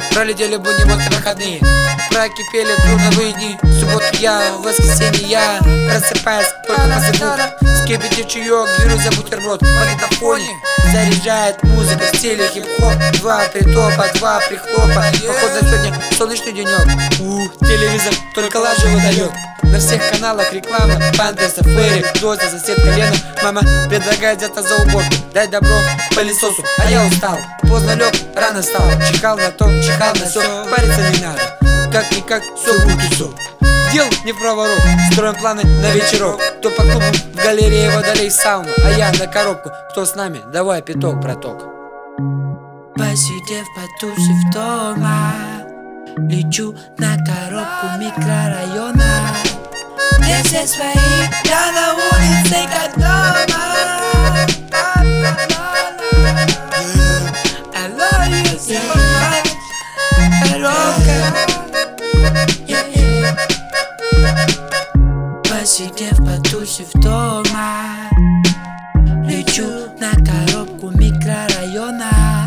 Пролетели будни, вот и выходные. Прокипели трудовые дни. В субботу я, в воскресенье я просыпаюсь только на забуд. Скипятив чаек, беру за бутерброд. В магнитофоне заряжает музыка в стиле хип-хоп. Два притопа, два прихлопа. Походу сегодня солнечный денек. Телевизор только лажи выдает. На всех каналах реклама, Памперсов, Ферри, доза, сосед колено. Мама предлагает взяться за уборку, дай добро пылесосу, а я устал. Поздно лег, рано встал, чихал на то, чихал на сё. Париться не надо, как-никак все будет все. Дел не в проворот, строим планы на вечерок. Кто по клубам, в галерее водолей сауну, а я на коробку. Кто с нами, давай пяток, браток. Посидев, потусив дома, лечу на коробку микрорайона. Где все свои, я на улице как дома. I love you so much. Коробка. Посидев, потусив дома, лечу на коробку микрорайона.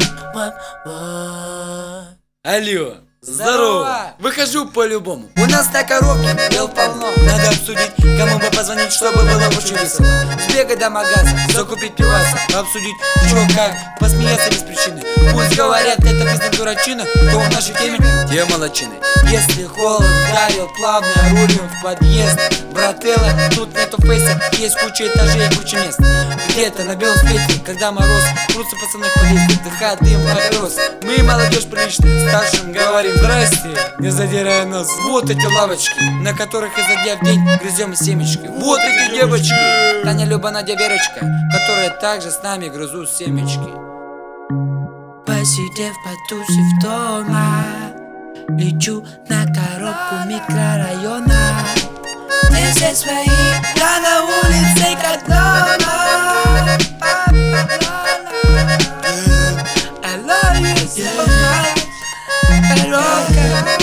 Алло, здорово! Выхожу по-любому. У нас на коробке дел полно. Надо обсудить, кому бы позвонить, чтобы было очень весело. Сбегать до магаза, закупить пиваса, обсудить, чё как, посмеяться без причины. Пусть говорят, это бизнес-дурачина, то в нашей теме те молодчины. Если холод вдарил, плавно рулим в подъезд. Брателло, тут нету фейса, есть куча этажей и куча мест. Где-то на белом свете, когда мороз, крутятся пацаны в подъезде, дыхает дым погроз. Мы молодежь приличная, старшим говорим здрасте, не задирая нос. Вот эти лавочки, на которых изо дня в день грызем семечки. Вот эти девочки, Таня, Люба, Надя, Верочка, которые также с нами грызут семечки. Посидев, потусив дома, лечу на коробку микрорайона. Где все свои, я на улице как дома. I love you so much. Коробка.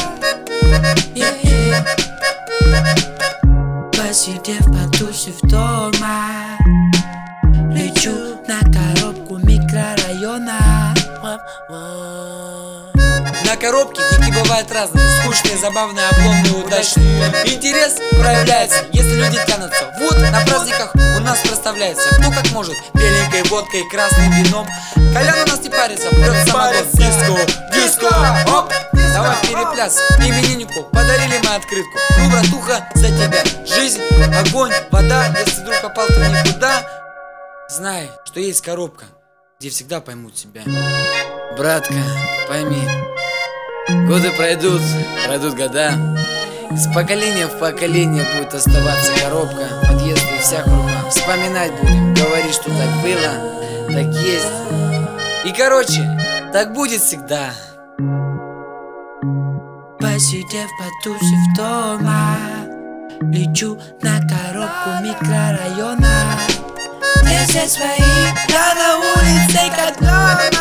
Посидев, потусив дома, лечу на коробку микрорайона. На коробке деньги бывают разные, скучные, забавные, обломные, удачные. Интерес проявляется, если люди тянутся. Вот на праздниках у нас проставляется кто как может, беленькой водкой, красным вином. Колян у нас не парится, прет самогон. Диско, оп, давай перепляс. Имениннику подарили мы открытку. Ну, братуха, за тебя жизнь, огонь, вода. Если вдруг попал ты никуда, знай, что есть коробка, где всегда поймут тебя. Братка, пойми, годы пройдут года. С поколения в поколение будет оставаться коробка, подъезды и вся круга. Вспоминать будем, говорить, что так было, так есть. И короче, так будет всегда. Посидев, потусив дома, лечу на коробку микрорайона. Где все свои, я на улице как дома.